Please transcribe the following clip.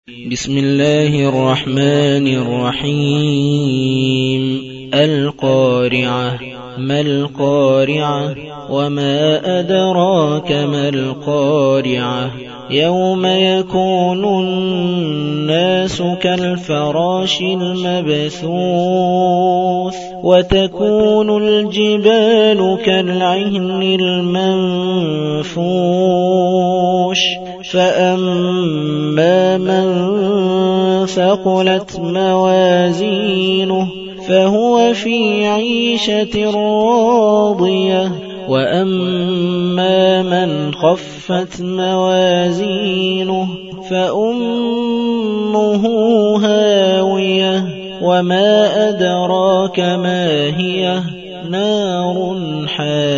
بسم الله الرحمن الرحيم. القارعة. ما القارعة؟ وما أدراك ما القارعة؟ يوم يكون الناس كالفراش المبثوث وتكون الجبال كالعهن المنفوش فأما من ثقلت موازينه فهو في عيشة راضية وأما من خفت موازينه فأمه هاوية وما أدراك ما هي نار حامية.